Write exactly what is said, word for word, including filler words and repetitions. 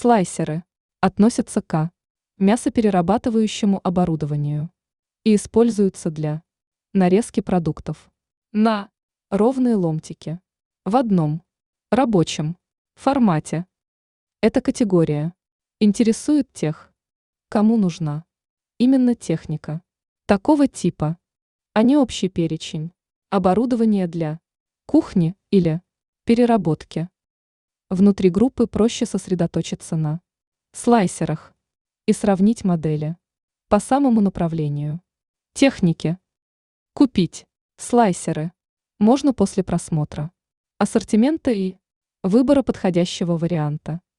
Слайсеры относятся к мясоперерабатывающему оборудованию и используются для нарезки продуктов на ровные ломтики в одном рабочем формате. Эта категория интересует тех, кому нужна именно техника такого типа, а не общий перечень оборудования для кухни или переработки. Внутри группы проще сосредоточиться на слайсерах и сравнить модели по самому направлению техники. Купить слайсеры можно после просмотра ассортимента и выбора подходящего варианта.